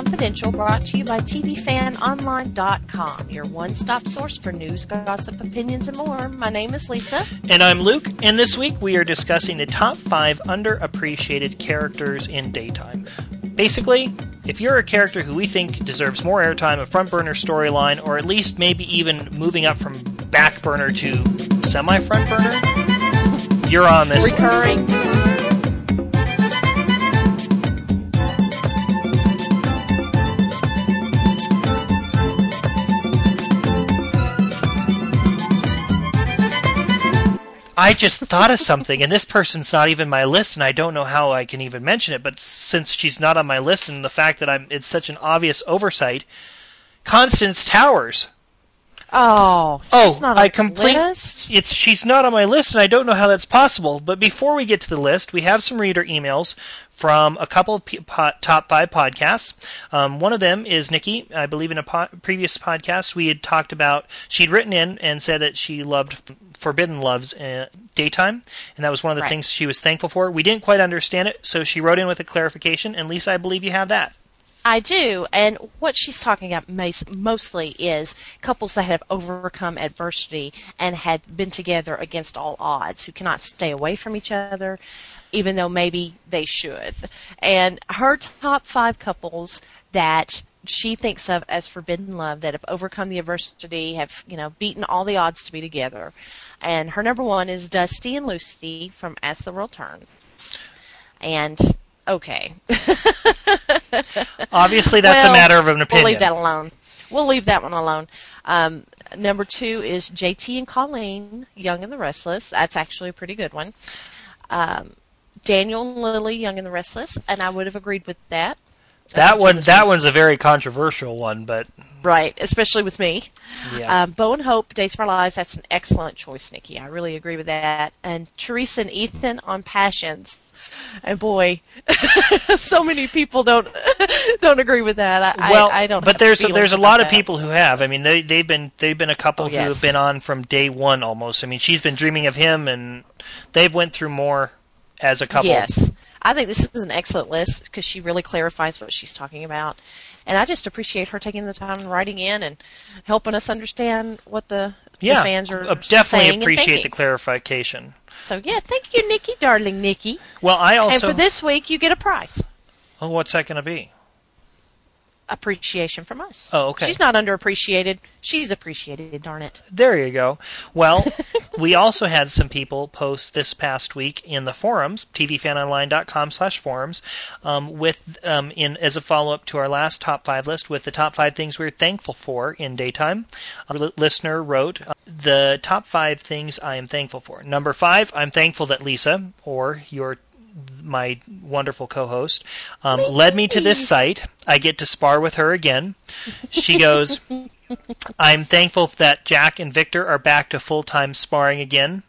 Confidential, brought to you by TVFanOnline.com, your one-stop source for news, gossip, opinions, and more. My name is Lisa. And I'm Luke, and this week we are discussing the top 5 underappreciated characters in daytime. Basically, if you're a character who we think deserves more airtime, a front burner storyline, or at least maybe even moving up from back burner to semi-front burner, you're on this Recurring. list. I just thought of something, and this person's not even my list, and I don't know how I can even mention it, but since she's not on my list, and the fact that it's such an obvious oversight, Constance Towers. She's not on the list? She's not on my list, and I don't know how that's possible. But before we get to the list, we have some reader emails from a couple of top 5 podcasts. One of them is Nikki. I believe in a previous podcast we had talked about, she'd written in and said that she loved Forbidden Love's daytime, and that was one of the things she was thankful for. We didn't quite understand it, so she wrote in with a clarification, and Lisa, I believe you have that. I do, and what she's talking about mostly is couples that have overcome adversity and had been together against all odds, who cannot stay away from each other, even though maybe they should. And her top 5 couples that she thinks of as Forbidden Love, that have overcome the adversity, have beaten all the odds to be together. And her number 1 is Dusty and Lucy from As the World Turns. And okay. Obviously, that's a matter of an opinion. We'll leave that alone. We'll leave that one alone. Number 2 is JT and Colleen, Young and the Restless. That's actually a pretty good one. Daniel and Lily, Young and the Restless, and I would have agreed with that. That one's a very controversial one, but right, especially with me. Yeah. Bo and Hope, Days of Our Lives. That's an excellent choice, Nikki. I really agree with that. And Teresa and Ethan on Passions. And boy, so many people don't agree with that. I don't. But there's a lot of people who have. I mean, they've been a couple who have been on from day one almost. I mean, she's been dreaming of him, and they've went through more as a couple. Yes, I think this is an excellent list because she really clarifies what she's talking about, and I just appreciate her taking the time and writing in and helping us understand what the fans are definitely appreciate the clarification. So, thank you, Nikki, darling Nikki. Well, And for this week, you get a prize. Oh, what's that going to be? Appreciation from us. Oh, okay. She's not underappreciated. She's appreciated, darn it. There you go. Well, we also had some people post this past week in the forums, tvfanonline.com/forums, as a follow-up to our last top 5 list with the top 5 things we're thankful for in daytime. A listener wrote, the top 5 things I am thankful for. Number 5, I'm thankful that Lisa, or my wonderful co-host, led me to this site. I get to spar with her again. She goes, I'm thankful that Jack and Victor are back to full-time sparring again.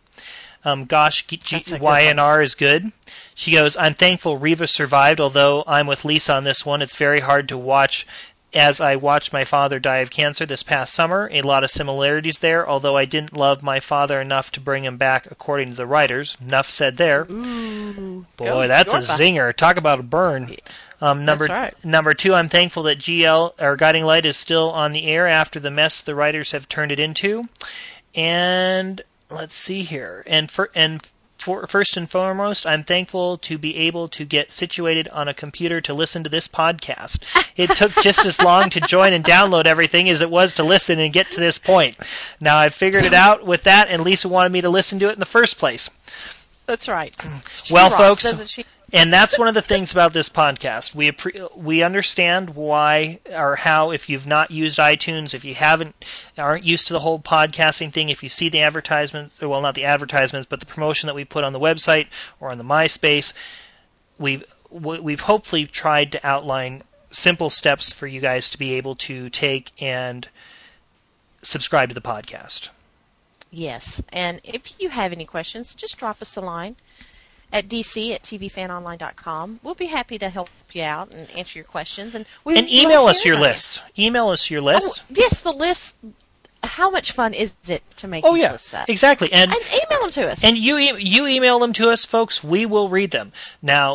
YNR is good. She goes, I'm thankful Reva survived, although I'm with Lisa on this one. It's very hard to watch as I watched my father die of cancer this past summer. A lot of similarities there, although I didn't love my father enough to bring him back, according to the writers. Enough said there. Ooh, boy, that's a zinger. Talk about a burn. Number 2, I'm thankful that GL, or Guiding Light, is still on the air after the mess the writers have turned it into. And let's see here. First and foremost, I'm thankful to be able to get situated on a computer to listen to this podcast. It took just as long to join and download everything as it was to listen and get to this point. Now I've figured it out with that, and Lisa wanted me to listen to it in the first place. That's right. Well, folks, and that's one of the things about this podcast. We understand why or how, if you've not used iTunes, if you aren't used to the whole podcasting thing, if you see the advertisements, well, not the advertisements, but the promotion that we put on the website or on the MySpace, we've hopefully tried to outline simple steps for you guys to be able to take and subscribe to the podcast. Yes, and if you have any questions, just drop us a line at dc@tvfanonline.com. We'll be happy to help you out and answer your questions. And email us your lists. Email us your lists. Oh, yes, the list. How much fun is it to make these lists up? Exactly. And email them to us. And you email them to us, folks. We will read them. Now,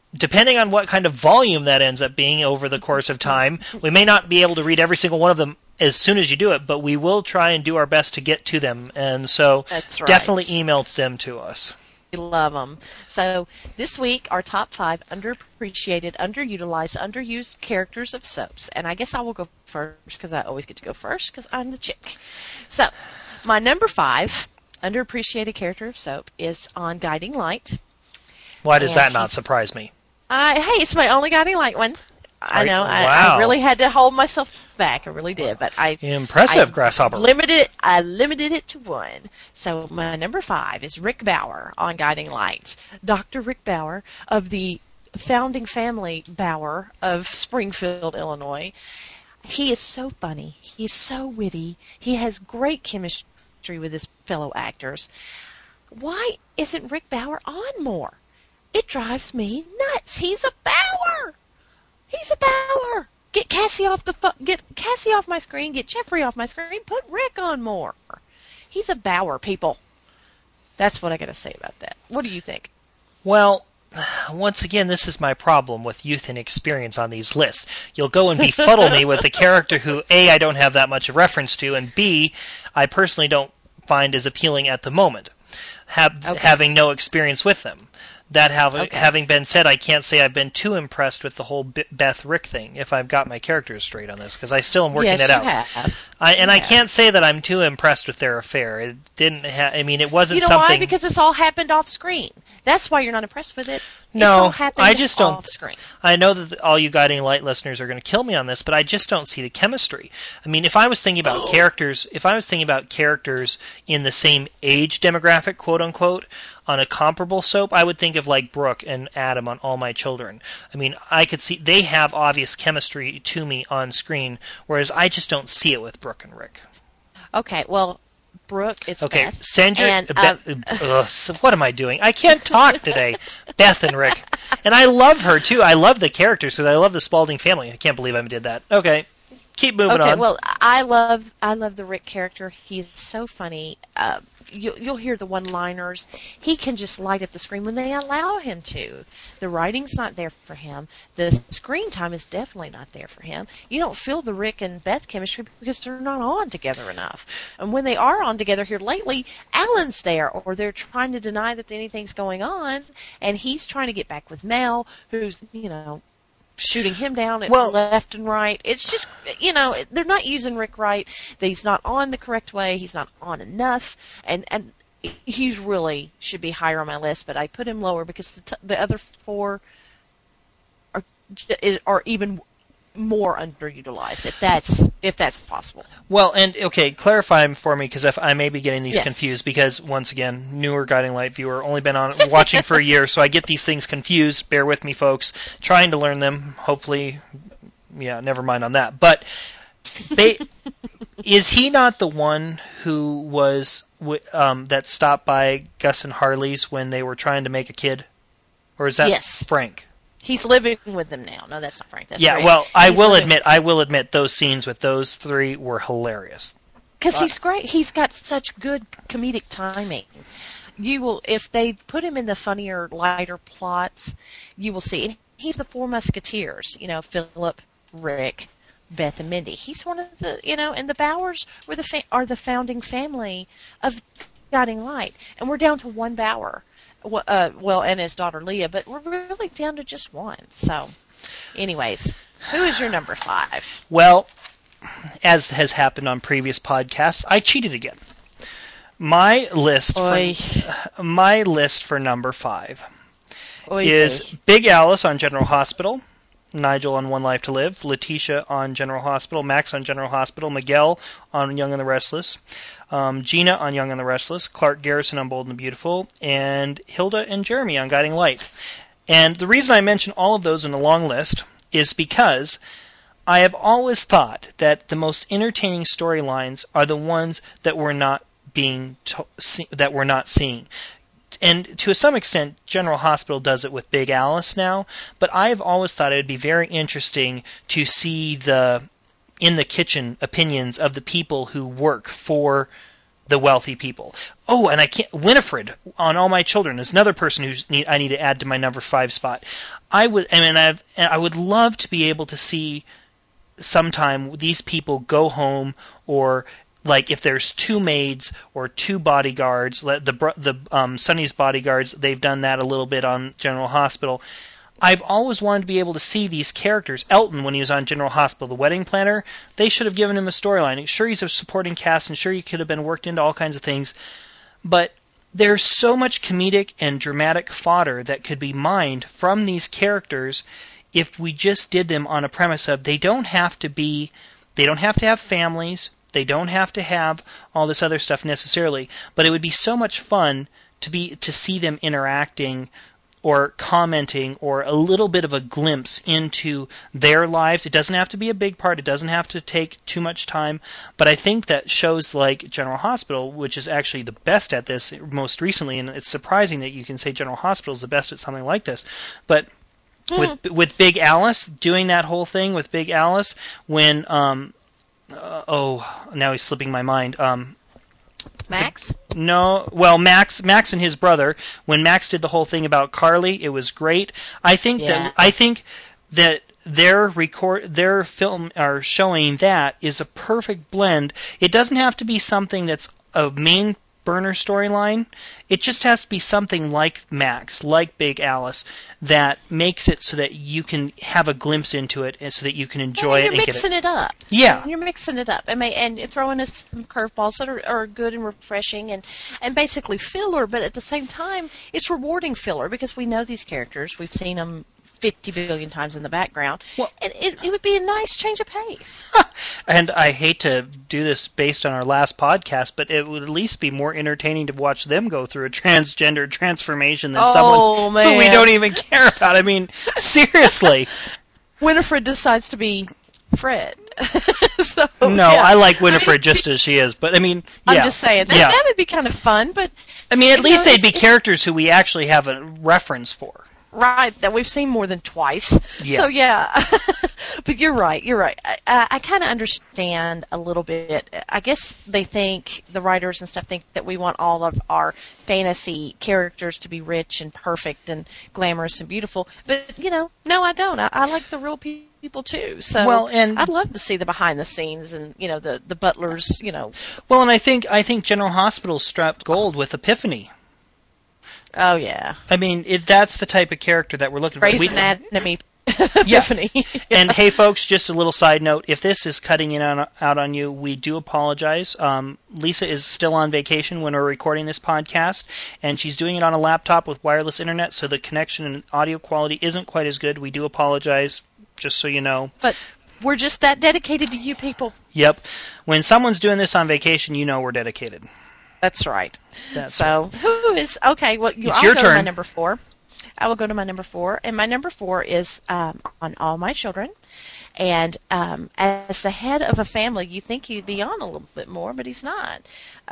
depending on what kind of volume that ends up being over the course of time, we may not be able to read every single one of them as soon as you do it, but we will try and do our best to get to them. And so That's right. Definitely email them to us. We love them. So this week, our top 5 underappreciated, underutilized, underused characters of soaps. And I guess I will go first because I always get to go first because I'm the chick. So my number 5 underappreciated character of soap is on Guiding Light. Why does that not surprise me? Hey, it's my only Guiding Light one. I know. Wow. I really had to hold myself back. I really did, but impressive, Grasshopper. I limited it to 1. So my number 5 is Rick Bauer on Guiding Light. Dr. Rick Bauer of the founding family Bauer of Springfield, Illinois. He is so funny. He's so witty. He has great chemistry with his fellow actors. Why isn't Rick Bauer on more? It drives me nuts. He's a Bauer. He's a Bauer. Get Cassie off my screen. Get Jeffrey off my screen. Put Rick on more. He's a Bauer, people. That's what I got to say about that. What do you think? Well, once again, this is my problem with youth and experience on these lists. You'll go and befuddle me with a character who, A, I don't have that much of reference to, and B, I personally don't find as appealing at the moment, having no experience with them. That having been said, I can't say I've been too impressed with the whole Beth Rick thing, if I've got my characters straight on this, because I still am working it out. I can't say that I'm too impressed with their affair. It didn't. It wasn't something. You know why? Because it's all happened off screen. That's why you're not impressed with it. No, I just don't. Off screen. I know that all you Guiding Light listeners are going to kill me on this, but I just don't see the chemistry. If I was thinking about characters, in the same age demographic, quote unquote, on a comparable soap, I would think of like Brooke and Adam on All My Children. I could see they have obvious chemistry to me on screen, whereas I just don't see it with Brooke and Rick. Okay, well, Brooke, it's okay. Beth. Send your so what am I doing? I can't talk today. Beth and Rick, and I love her too. I love the characters because I love the Spalding family. I can't believe I did that. Okay, keep moving on. Okay, well, I love the Rick character. He's so funny. You'll hear the one-liners. He can just light up the screen when they allow him to. The writing's not there for him. The screen time is definitely not there for him. You don't feel the Rick and Beth chemistry because they're not on together enough. And when they are on together here lately, Alan's there, or they're trying to deny that anything's going on, and he's trying to get back with Mel, who's, shooting him down left and right. It's just, they're not using Rick right. He's not on the correct way. He's not on enough. And he's really should be higher on my list, but I put him lower because the other 4 are even more underutilized, if that's possible. Well, and okay, clarify for me, because I may be getting these confused, because once again, newer Guiding Light viewer, only been watching for a year, so I get these things confused. Bear with me, folks. Trying to learn them. Hopefully, never mind on that. But is he not the one who was that stopped by Gus and Harley's when they were trying to make a kid, or is that Frank? He's living with them now. No, that's not Frank. That's Frank. Well, I will admit those scenes with those 3 were hilarious. Because he's great. He's got such good comedic timing. You will, if they put him in the funnier, lighter plots, you will see. And he's the 4 Musketeers. Philip, Rick, Beth, and Mindy. He's one of the, and the Bowers are the founding family of Guiding Light, and we're down to 1 Bauer. And his daughter Leah, but we're really down to just 1. So, anyways, who is your number 5? Well, as has happened on previous podcasts, I cheated again. My list for number 5 is Big Alice on General Hospital, Nigel on One Life to Live, Letitia on General Hospital, Max on General Hospital, Miguel on Young and the Restless, Gina on Young and the Restless, Clark Garrison on Bold and the Beautiful, and Hilda and Jeremy on Guiding Light. And the reason I mention all of those in a long list is because I have always thought that the most entertaining storylines are the ones that we're not seeing. And to some extent, General Hospital does it with Big Alice now, but I've always thought it would be very interesting to see the in the kitchen opinions of the people who work for the wealthy people. Oh, and I can't. Winifred on All My Children is another person I need to add to my number 5 spot. I would love to be able to see sometime these people go home, or like if there's 2 maids or 2 bodyguards, Sonny's bodyguards, they've done that a little bit on General Hospital. I've always wanted to be able to see these characters. Elton, when he was on General Hospital, the wedding planner, they should have given him a storyline. Sure, he's a supporting cast, and sure, he could have been worked into all kinds of things, but there's so much comedic and dramatic fodder that could be mined from these characters if we just did them on a premise of they don't have to have families, they don't have to have all this other stuff necessarily, but it would be so much fun to see them interacting or commenting, or a little bit of a glimpse into their lives. It doesn't have to be a big part. It doesn't have to take too much time. But I think that shows like General Hospital, which is actually the best at this most recently, and it's surprising that you can say General Hospital is the best at something like this. But with Big Alice, doing that whole thing with Big Alice, when now he's slipping my mind. Max? Max and his brother. When Max did the whole thing about Carly, it was great. I think that their film are showing that is a perfect blend. It doesn't have to be something that's a main burner storyline. It just has to be something like Max, like Big Alice, that makes it so that you can have a glimpse into it, and so that you can enjoy it. You're mixing it up. Yeah, you're mixing it up, and throwing us some curveballs that are good and refreshing, and basically filler. But at the same time, it's rewarding filler because we know these characters. We've seen them 50 billion times in the background. Well, and it would be a nice change of pace. And I hate to do this based on our last podcast, but it would at least be more entertaining to watch them go through a transgender transformation than someone who we don't even care about. I mean, seriously. Winifred decides to be Fred. I like Winifred just as she is, but I mean, yeah. I'm just saying, that would be kind of fun, but... I mean, at least they'd be characters who we actually have a reference for. Right, that we've seen more than twice. Yeah. So, yeah. But you're right. I kind of understand a little bit. I guess the writers and stuff think that we want all of our fantasy characters to be rich and perfect and glamorous and beautiful. But, no, I don't. I like the real people too. So I'd love to see the behind the scenes and, the butlers, Well, and I think General Hospital strapped gold with Epiphany. Oh, yeah. I mean, that's the type of character that we're looking for. Grey's Anatomy. Epiphany. Yeah. And hey, folks, just a little side note. If this is cutting out on you, we do apologize. Lisa is still on vacation when we're recording this podcast, and she's doing it on a laptop with wireless internet, so the connection and audio quality isn't quite as good. We do apologize, just so you know. But we're just that dedicated to you people. Yep. When someone's doing this on vacation, we're dedicated. That's right. Right. Who is... Okay, well, it's your turn. To my number 4. I will go to my number 4. And my number 4 is on All My Children. And as the head of a family, you think he'd be on a little bit more, but he's not.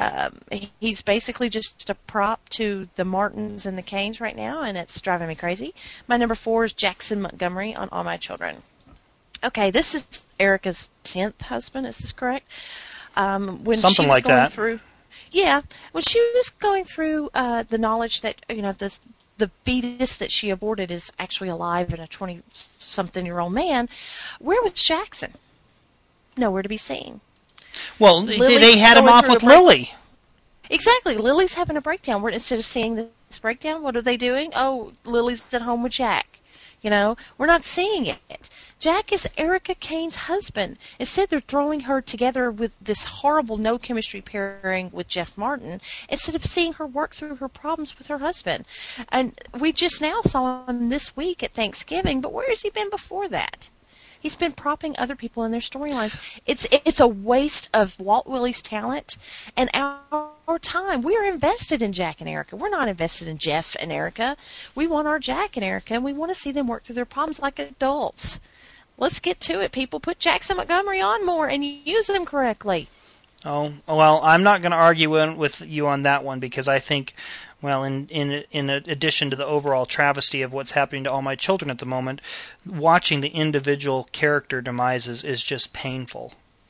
He's basically just a prop to the Martins and the Canes right now, and it's driving me crazy. My number 4 is Jackson Montgomery on All My Children. Okay, this is Erica's 10th husband. Is this correct? When something she was like going that. Through, yeah, when she was going through the knowledge that the fetus that she aborted is actually alive and a 20-something-year-old man, where was Jackson? Nowhere to be seen. Well, they had him off with Lily. Exactly. Lily's having a breakdown. Instead of seeing this breakdown, what are they doing? Oh, Lily's at home with Jack. We're not seeing it. Jack is Erica Kane's husband. Instead, they're throwing her together with this horrible no-chemistry pairing with Jeff Martin instead of seeing her work through her problems with her husband. And we just now saw him this week at Thanksgiving, but where has he been before that? He's been propping other people in their storylines. It's a waste of Walt Willie's talent and our time. We are invested in Jack and Erica. We're not invested in Jeff and Erica. We want our Jack and Erica, and we want to see them work through their problems like adults. Let's get to it, people. Put Jackson Montgomery on more and use them correctly. Oh, well, I'm not going to argue with you on that one because I think, well, in addition to the overall travesty of what's happening to All My Children at the moment, watching the individual character demises is just painful.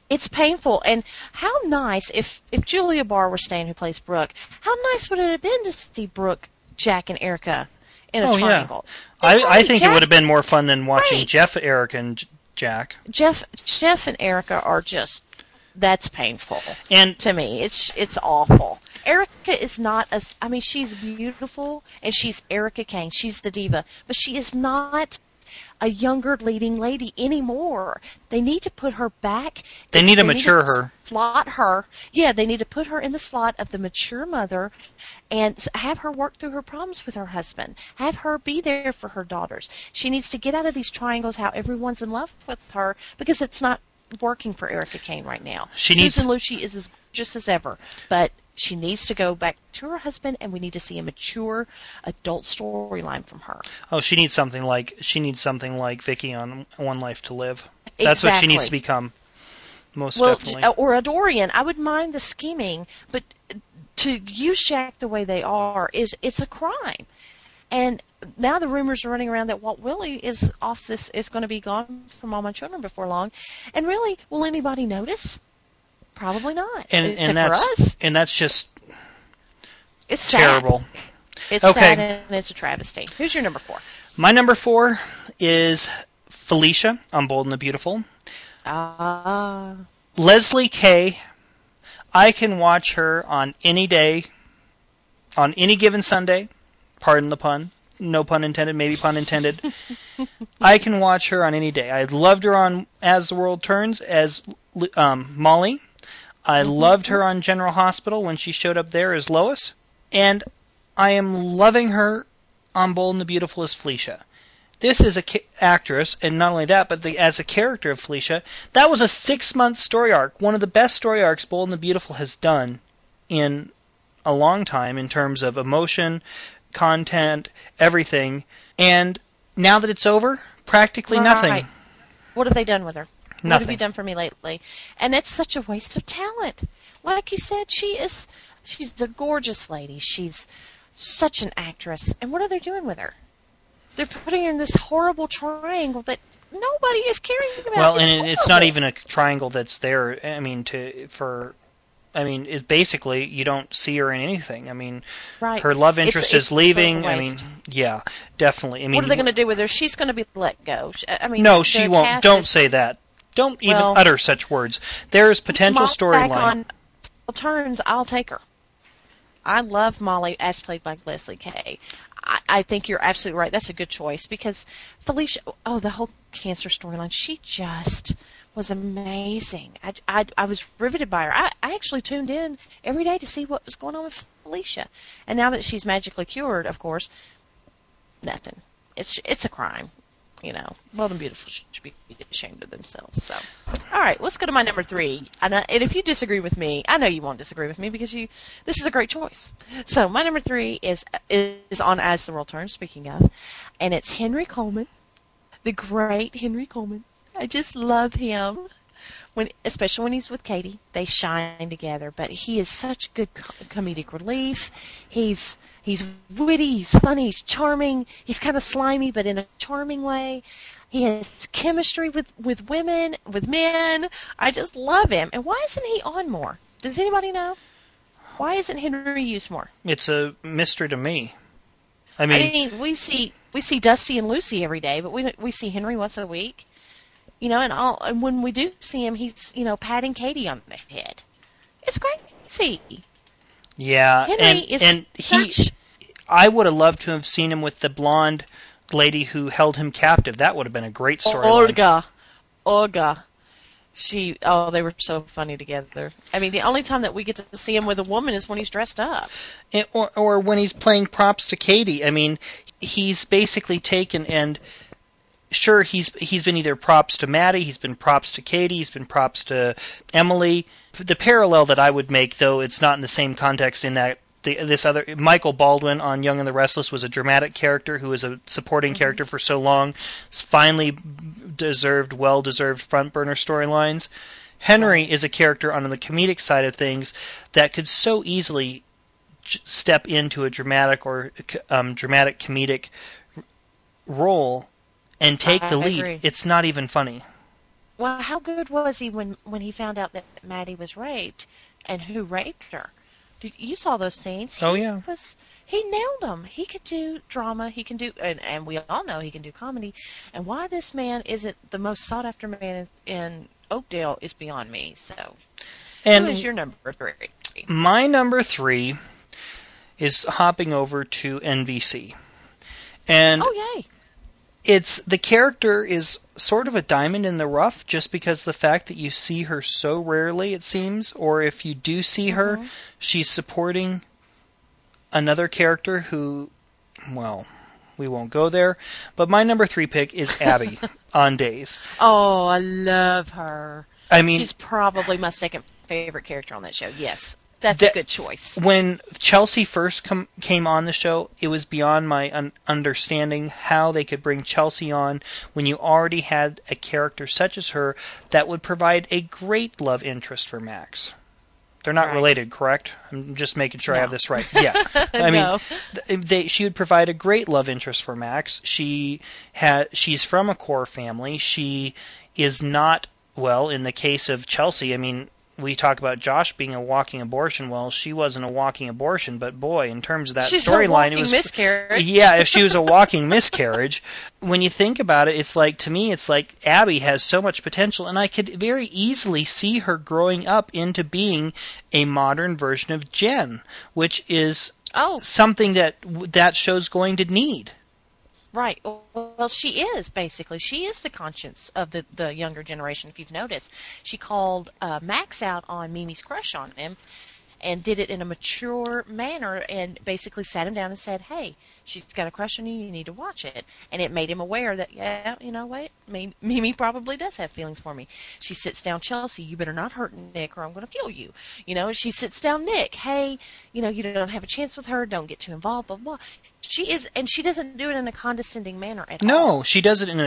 It's painful. And how nice, if Julia Barr were staying, who plays Brooke, how nice would it have been to see Brooke, Jack, and Erica in a triangle? Yeah. I think Jack, it would have been more fun than watching Jeff, Erica, and Jack. Jeff and Erica are just, that's painful. And to me, it's awful. Erica is not she's beautiful, and she's Erica Kane. She's the diva, but she is not a younger leading lady anymore. They need to put her back. They need to mature her. Slot her. Yeah, they need to put her in the slot of the mature mother and have her work through her problems with her husband. Have her be there for her daughters. She needs to get out of these triangles how everyone's in love with her, because it's not working for Erica Kane right now. Susan Lucci is as gorgeous as ever, but she needs to go back to her husband, and we need to see a mature adult storyline from her. Oh, she needs something like Vicky on One Life to Live. That's what she needs to become. Most definitely. Or a Dorian. I would mind the scheming, but to use Jack the way they are it's a crime. And now the rumors are running around that Walt Willie is going to be gone from All My Children before long. And really, will anybody notice? Probably not. And that's just it's terrible. Sad. It's sad, and it's a travesty. Who's your number 4? My number 4 is Felicia on Bold and the Beautiful. Leslie Kay. I can watch her on any day, on any given Sunday. Pardon the pun. No pun intended, maybe pun intended. I can watch her on any day. I loved her on As the World Turns as Molly. I loved her on General Hospital when she showed up there as Lois. And I am loving her on Bold and the Beautiful as Felicia. This is an actress, and not only that, but as a character of Felicia, that was a 6-month story arc. One of the best story arcs Bold and the Beautiful has done in a long time in terms of emotion, content, everything. And now that it's over, practically nothing. What have they done with her? Nothing. What have you done for me lately? And it's such a waste of talent. Like you said, she's a gorgeous lady. She's such an actress. And what are they doing with her? They're putting her in this horrible triangle that nobody is caring about. Well, and it's not even a triangle that's there. It's basically you don't see her in anything. I mean, her love interest is leaving. I mean, yeah, definitely. I mean, what are they going to do with her? She's going to be let go. I mean, no, she won't. Don't say that. Don't even utter such words. There is potential storyline. On turns, I'll take her. I love Molly as played by Leslie Kay. I think you're absolutely right. That's a good choice because Felicia, the whole cancer storyline, she just was amazing. I was riveted by her. I actually tuned in every day to see what was going on with Felicia. And now that she's magically cured, of course, nothing. It's a crime. Bold and Beautiful should be ashamed of themselves. So, all right, let's go to my number 3. And if you disagree with me, I know you won't disagree with me because this is a great choice. So, my number 3 is on As the World Turns. Speaking of, and it's Henry Coleman, the great Henry Coleman. I just love him. Especially when he's with Katie, they shine together. But he is such good comedic relief. He's witty, he's funny, he's charming. He's kind of slimy, but in a charming way. He has chemistry with women, with men. I just love him. And why isn't he on more? Does anybody know? Why isn't Henry used more? It's a mystery to me. I mean, we see Dusty and Lucy every day, but we see Henry once a week. And when we do see him, he's, patting Katie on the head. It's crazy. Yeah, Henry I would have loved to have seen him with the blonde lady who held him captive. That would have been a great storyline. Olga. They were so funny together. I mean, the only time that we get to see him with a woman is when he's dressed up. Or when he's playing props to Katie. I mean, he's basically taken and... Sure, he's been either props to Maddie, he's been props to Katie, he's been props to Emily. The parallel that I would make, though it's not in the same context, in that this other Michael Baldwin on Young and the Restless was a dramatic character who was a supporting character for so long. It's finally well-deserved front burner storylines. Henry is a character on the comedic side of things that could so easily step into a dramatic or dramatic comedic role and take the lead. Agree. It's not even funny. Well, how good was he when he found out that Maddie was raped, and who raped her? You saw those scenes. Oh yeah. He nailed them. He could do drama. He can do, and we all know he can do comedy. And why this man isn't the most sought after man in Oakdale is beyond me. So, And who is your number 3? my number 3 is hopping over to NBC. And Oh yay! it's the character is sort of a diamond in the rough just because the fact that you see her so rarely, it seems, or if you do see her, she's supporting another character who, well, we won't go there. But my number 3 pick is Abby on Days. Oh, I love her. I mean, She's probably my second favorite character on that show. Yes, that's a good choice. When Chelsea first came on the show, it was beyond my understanding how they could bring Chelsea on when you already had a character such as her that would provide a great love interest for Max. They're not related, correct? I'm just making sure I have this right. Yeah. I mean, she would provide a great love interest for Max. She's from a core family. She is not, well, in the case of Chelsea, I mean, we talk about Josh being a walking abortion. Well, she wasn't a walking abortion, but boy, in terms of that storyline, it was miscarriage. Yeah, if she was a walking miscarriage, when you think about it, it's like, to me, it's like Abby has so much potential, and I could very easily see her growing up into being a modern version of Jen, which is something that show's going to need. Right. Well, she is, basically. She is the conscience of the younger generation, if you've noticed. She called Max out on Mimi's crush on him and did it in a mature manner and basically sat him down and said, hey, she's got a crush on you, you need to watch it. And it made him aware that, yeah, you know what, Mimi probably does have feelings for me. She sits down Chelsea, you better not hurt Nick or I'm going to kill you. You know, she sits down Nick, hey, you know, you don't have a chance with her, don't get too involved, blah, blah. She is, and she doesn't do it in a condescending manner at all. No, she does it in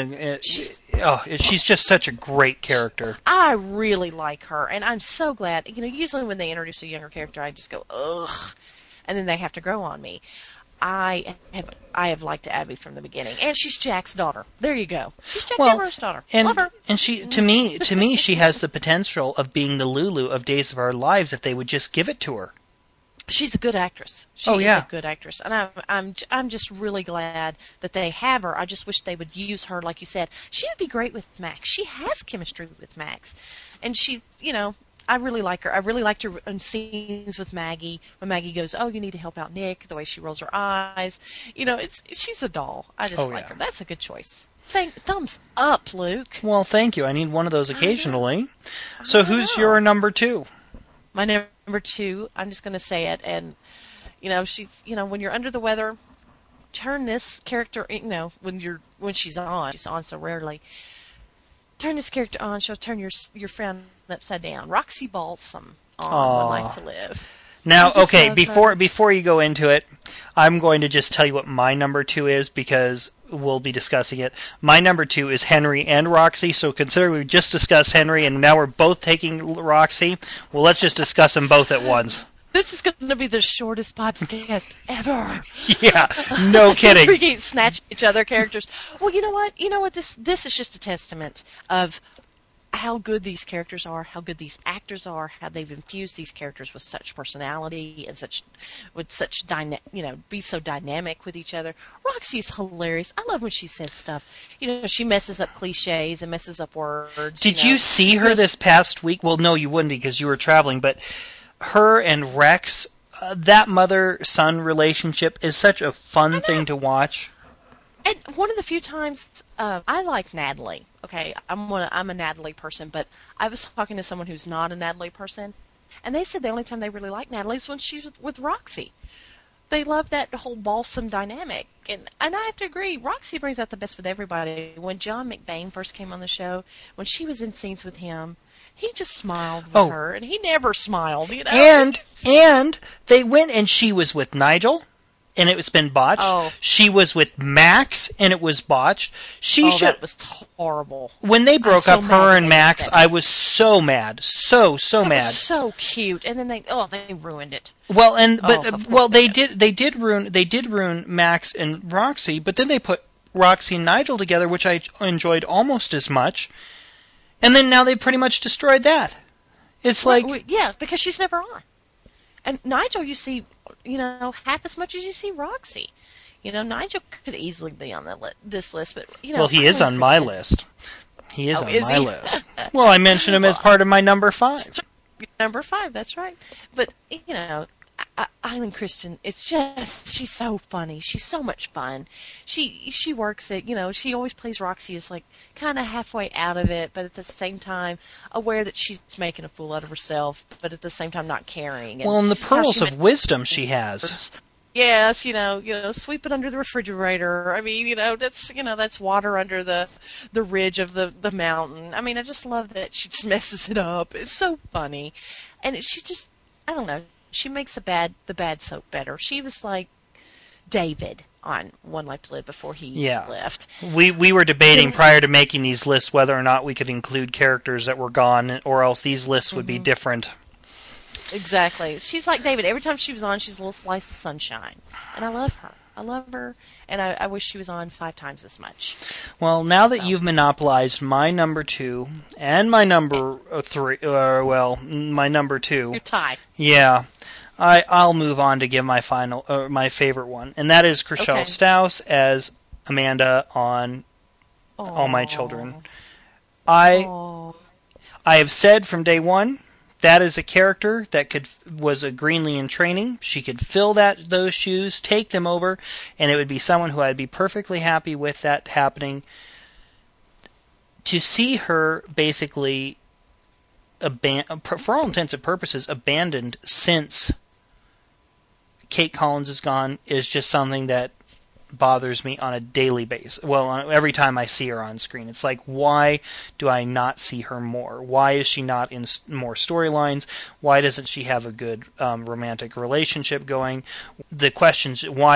she's just such a great character. I really like her, and I'm so glad. You know, usually when they introduce a younger character, I just go, ugh, and then they have to grow on me. I have liked Abby from the beginning, and she's Jack's daughter. There you go. She's Jack Devereaux's daughter. Love her. And she, to me, she has the potential of being the Lulu of Days of Our Lives if they would just give it to her. She's a good actress. She is a good actress, and I'm just really glad that they have her. I just wish they would use her, like you said. She would be great with Max. She has chemistry with Max, and she, you know, I really like her. I really liked her in scenes with Maggie when Maggie goes, "Oh, you need to help out Nick." The way she rolls her eyes, you know, she's a doll. I just like her. That's a good choice. Thumbs up, Luke. Well, thank you. I need one of those occasionally. So, who's your number 2? My number 2, I'm just going to say it, and, you know, she's, you know, when you're under the weather, turn this character, you know, when she's on so rarely, turn this character on, she'll turn your friend upside down. Roxy Balsam on One Life to Live. Now, okay, before you go into it, I'm going to just tell you what my number 2 is because we'll be discussing it. My number 2 is Henry and Roxy, so consider we just discussed Henry and now we're both taking Roxy. Well, let's just discuss them both at once. This is going to be the shortest podcast ever. Yeah, no kidding. We keep snatching each other characters. Well, you know what? This is just a testament of how good these characters are, how good these actors are, how they've infused these characters with such personality and be so dynamic with each other. Roxy's hilarious. I love when she says stuff. You know, she messes up cliches and messes up words. Did you see her this past week? Well, no, you wouldn't because you were traveling, but her and Rex, that mother-son relationship is such a fun thing to watch. And one of the few times I like Natalie. Okay, I'm a Natalie person, but I was talking to someone who's not a Natalie person, and they said the only time they really like Natalie is when she's with Roxy. They love that whole Balsam dynamic, and I have to agree. Roxy brings out the best with everybody. When John McBain first came on the show, when she was in scenes with him, he just smiled with her, and he never smiled. You know? And they went, and she was with Nigel. And it's been botched. Oh. She was with Max, and it was botched. That was horrible. When they broke up, her and Max, I was so mad, so mad. Was so cute, and then they ruined it. Well, they did ruin Max and Roxy, but then they put Roxy and Nigel together, which I enjoyed almost as much. And then now they've pretty much destroyed that. It's like... Yeah, because she's never on. And Nigel, you see, half as much as you see Roxy. Nigel could easily be on this list, but, Well, he is on my list. He is on my list. Well, I mentioned him as part of my number 5. Number 5, that's right. But, Island Christian, it's just, she's so funny. She's so much fun. She works it, she always plays Roxy as like kind of halfway out of it, but at the same time aware that she's making a fool out of herself, but at the same time not caring. Well, and the pearls of wisdom she has. Yes, sweep it under the refrigerator. I mean, that's water under the ridge of the mountain. I mean, I just love that she just messes it up. It's so funny. And she just, I don't know, she makes the bad soap better. She was like David on One Life to Live before he left. We were debating prior to making these lists whether or not we could include characters that were gone, or else these lists would be different. Exactly. She's like David. Every time she was on, she's a little slice of sunshine. And I love her. And I wish she was on 5 times as much. Well, now that you've monopolized my number 2 and my number 3, my number 2. You're tied. Yeah. I'll move on to give my my favorite one, and that is Chriselle Staus as Amanda on All My Children. I have said from day one, that is a character that was a Greenlee in training. She could fill those shoes, take them over, and it would be someone who I'd be perfectly happy with that happening. To see her basically, for all intents and purposes, abandoned since Kate Collins is gone is just something that bothers me on a daily basis. Well, every time I see her on screen, it's like, why do I not see her more? Why is she not in more storylines? Why doesn't she have a good romantic relationship going? The questions, why?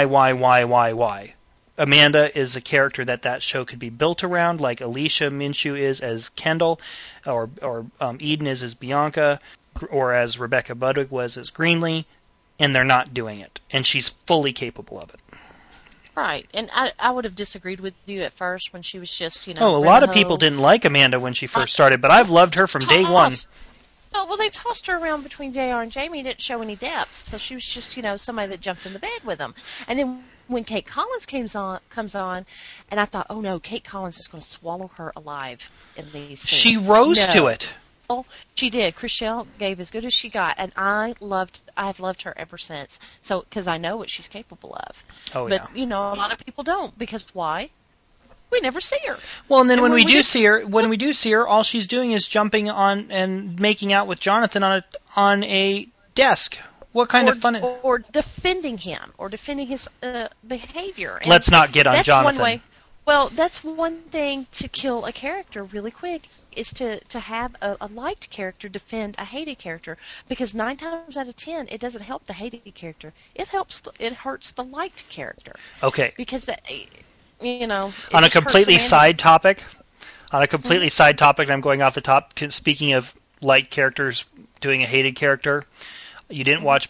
Amanda is a character that show could be built around, like Alicia Minshew is as Kendall, or Eden is as Bianca, or as Rebecca Budwig was as Greenlee, and they're not doing it, and she's fully capable of it. Right, and I would have disagreed with you at first when she was just, a lot of people didn't like Amanda when she first started, but I've loved her from day one. Oh, well, they tossed her around between JR and Jamie, didn't show any depth, so she was just, somebody that jumped in the bed with them. And then when Kate Collins comes on, and I thought, oh no, Kate Collins is going to swallow her alive in these scenes. She rose to it. Oh, she did. Chriselle gave as good as she got, and I've loved her ever since. So, because I know what she's capable of. Oh, but, a lot of people don't, because why? We never see her. Well, and then when we do see her, all she's doing is jumping on and making out with Jonathan on a desk. What kind of fun? Or defending him, or defending his behavior. And let's not get on Jonathan. One way. Well, that's one thing to kill a character really quick, is to have a liked character defend a hated character, because 9 times out of 10 it doesn't help the hated character. It hurts the liked character. Okay. Because on a completely side topic, and I'm going off the top. Speaking of liked characters doing a hated character, you didn't watch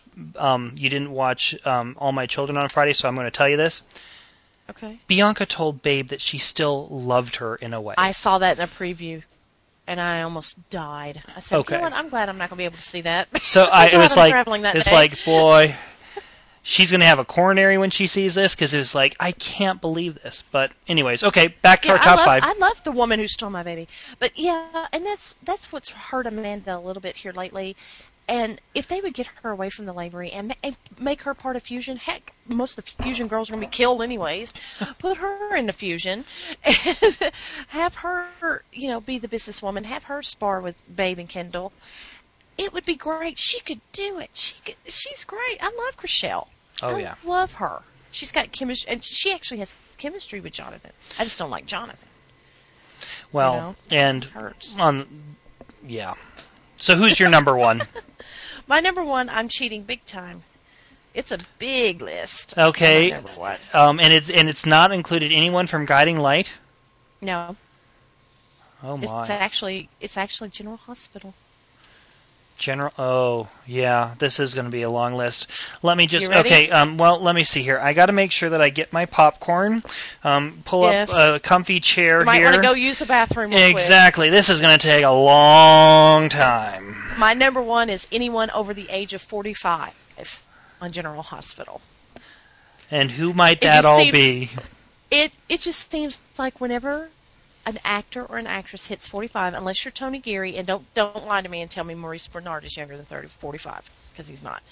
All My Children on Friday, so I'm going to tell you this. Okay. Bianca told Babe that she still loved her in a way. I saw that in a preview, and I almost died. I said, You know what? I'm glad I'm not going to be able to see that. So it was like, boy, she's going to have a coronary when she sees this, because it was like, I can't believe this. But anyways, okay, back to our top 5. I love the woman who stole my baby. But yeah, and that's what's hurt Amanda a little bit here lately. And if they would get her away from the Lavery and make her part of Fusion, heck, most of the Fusion girls are going to be killed anyways. Put her into Fusion and have her, be the businesswoman. Have her spar with Babe and Kendall. It would be great. She could do it. She's great. I love Chriselle. Oh, yeah. I love her. She's got chemistry, and she actually has chemistry with Jonathan. I just don't like Jonathan. Well, and hurts. Yeah. So who's your number 1? My number 1, I'm cheating big time. It's a big list. Okay. My number 1. And it's not included anyone from Guiding Light? No. Oh my. It's actually General Hospital. General. Oh, yeah. This is going to be a long list. Let me just. You ready? Okay. Well, let me see here. I got to make sure that I get my popcorn. Pull Yes. up a comfy chair You might here. want to go use the bathroom real quick. Exactly. This is going to take a long time. My number one is anyone over the age of 45 on General Hospital. And who might It that just all seems- be? It just seems like whenever an actor or an actress hits 45, unless you're Tony Geary, and don't lie to me and tell me Maurice Bernard is younger than 45, because he's not.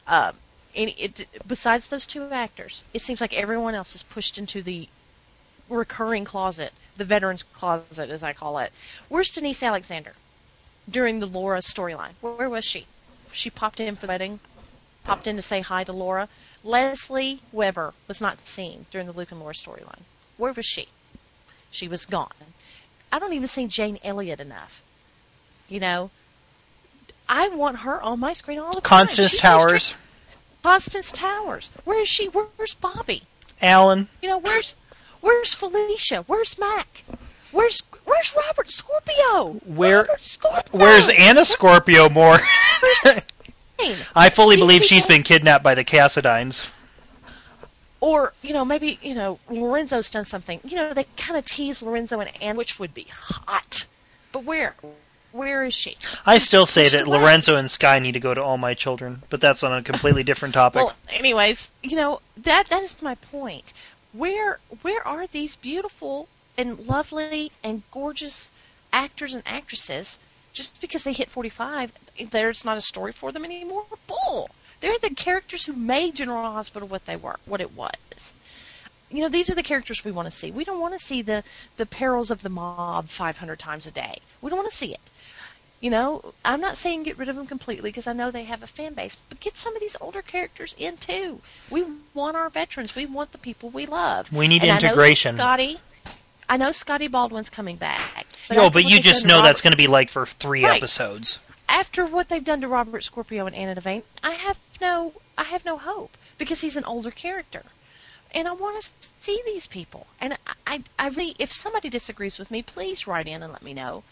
Besides those two actors, it seems like everyone else is pushed into the recurring closet, the veterans closet, as I call it. Where's Denise Alexander during the Laura storyline? Where was she? She popped in for the wedding, popped in to say hi to Laura. Leslie Weber was not seen during the Luke and Laura storyline. Where was she? She was gone. I don't even see Jane Elliott enough. You know, I want her on my screen all the time. Constance Towers. Constance Towers. Where is she? Where's Bobby? Alan. You know, where's Felicia? Where's Mac? Where's Robert Scorpio? Robert Scorpio. Where's Anna Scorpio Moore? Where's I fully These believe she's people- been kidnapped by the Cassidines. Or, maybe, Lorenzo's done something. They kind of tease Lorenzo and Anne, which would be hot. But where? Where is she? I still say Pushed that away. Lorenzo and Sky need to go to All My Children, but that's on a completely different topic. Well, anyways, that is my point. Where are these beautiful and lovely and gorgeous actors and actresses? Just because they hit 45, there's not a story for them anymore? Bull! They're the characters who made General Hospital what it was. These are the characters we want to see. We don't want to see the perils of the mob 500 times a day. We don't want to see it. I'm not saying get rid of them completely because I know they have a fan base, but get some of these older characters in too. We want our veterans. We want the people we love. We need And integration. I know Scotty Baldwin's coming back. But after but what you they've just done to know that's Robert- going to be like for 3 Right. episodes. After what they've done to Robert Scorpio and Anna Devane, I have no hope because he's an older character. And I want to see these people. And I really, if somebody disagrees with me, please write in and let me know.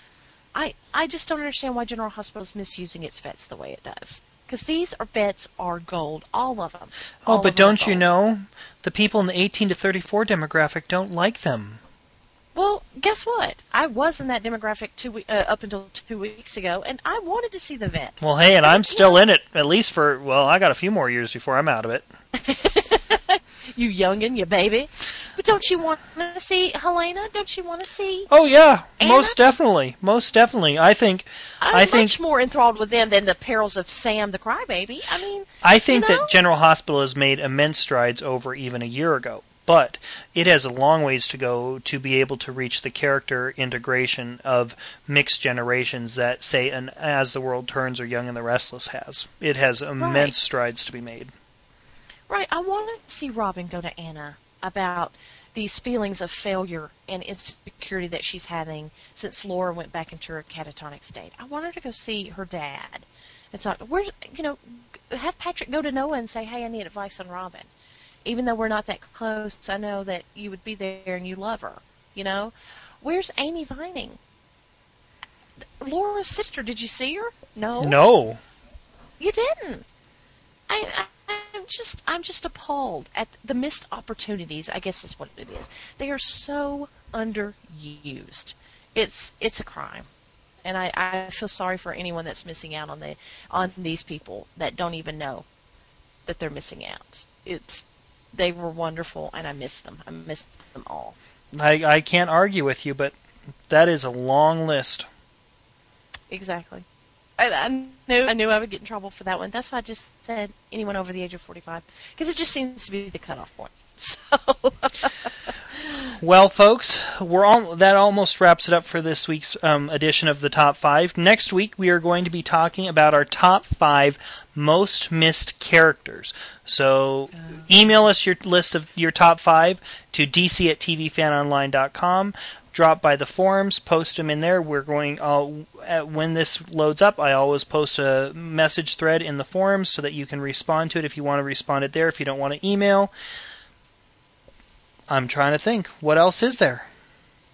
I just don't understand why General Hospital is misusing its vets the way it does. Because these vets are gold, all of them. Oh, but don't you know, the people in the 18 to 34 demographic don't like them. Well, guess what? I was in that demographic up until 2 weeks ago, and I wanted to see the vets. Well, hey, and I'm still in it, at least for, I got a few more years before I'm out of it. You youngin', you baby. But don't you want to see Helena? Don't you want to see? Oh, yeah, Anna? most definitely. Most definitely. I think Much more enthralled with them than the perils of Sam the Crybaby. I think that General Hospital has made immense strides over even a year ago. But it has a long ways to go to be able to reach the character integration of mixed generations that, say, an As the World Turns or Young and the Restless has. It has immense strides to be made. Right. I want to see Robin go to Anna about these feelings of failure and insecurity that she's having since Laura went back into her catatonic state. I want her to go see her dad and talk. Have Patrick go to Noah and say, "Hey, I need advice on Robin." Even though we're not that close, I know that you would be there and you love her. Where's Amy Vining? Laura's sister. Did you see her? No. No. You didn't. I'm just appalled at the missed opportunities. I guess is what it is. They are so underused. It's a crime, and I feel sorry for anyone that's missing out on these people that don't even know that they're missing out. They were wonderful, and I miss them. I miss them all. I can't argue with you, but that is a long list. Exactly. I knew I would get in trouble for that one. That's why I just said anyone over the age of 45, because it just seems to be the cutoff point. So. Well, folks, that almost wraps it up for this week's edition of the Top 5. Next week, we are going to be talking about our Top 5 most missed characters. So email us your list of your Top 5 to dc@tvfanonline.com. Drop by the forums, post them in there. We're going, when this loads up, I always post a message thread in the forums so that you can respond to it if you want to respond it there, if you don't want to email. I'm trying to think. What else is there?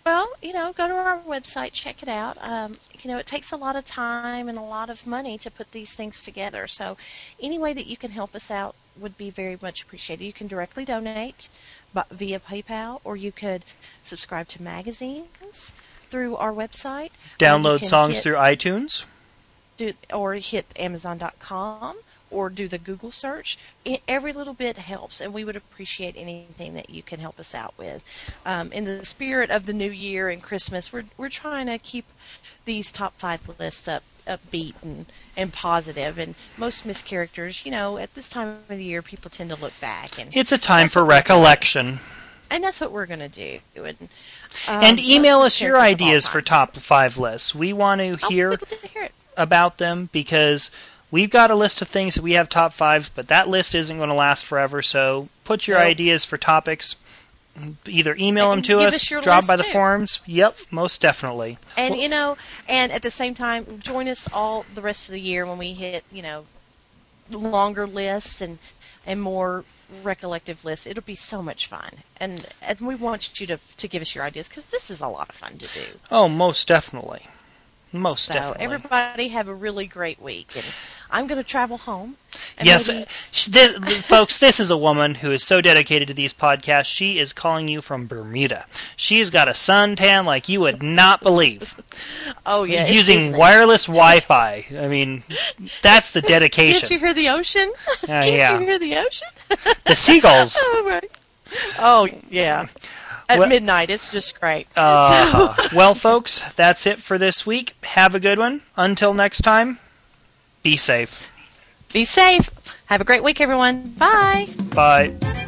Well, go to our website, check it out. It takes a lot of time and a lot of money to put these things together. So, any way that you can help us out would be very much appreciated. You can directly donate via PayPal, or you could subscribe to magazines through our website. Download songs through iTunes. Or hit Amazon.com. Or do the Google search. Every little bit helps, and we would appreciate anything that you can help us out with. In the spirit of the new year and Christmas, we're trying to keep these top 5 lists upbeat and positive. And most Miss characters, at this time of the year, people tend to look back. And it's a time for recollection. And that's what we're going to do. And email us your ideas for top 5 lists. We want to hear about them, because we've got a list of things that we have top 5s, but that list isn't going to last forever. So put your ideas for topics. Either email them to us, drop by the forums. Yep, most definitely. And and at the same time, join us all the rest of the year when we hit longer lists and more recollective lists. It'll be so much fun, and we want you to give us your ideas, because this is a lot of fun to do. Oh, most definitely. Most definitely. So everybody have a really great week, and I'm going to travel home. Yes, folks, this is a woman who is so dedicated to these podcasts. She is calling you from Bermuda. She's got a suntan like you would not believe. Oh, yeah. Using wireless Wi-Fi. I mean, that's the dedication. Can't you hear the ocean? Can't you hear the ocean? The seagulls. Oh, yeah. At midnight, it's just great. Well, folks, that's it for this week. Have a good one. Until next time, be safe. Be safe. Have a great week, everyone. Bye. Bye.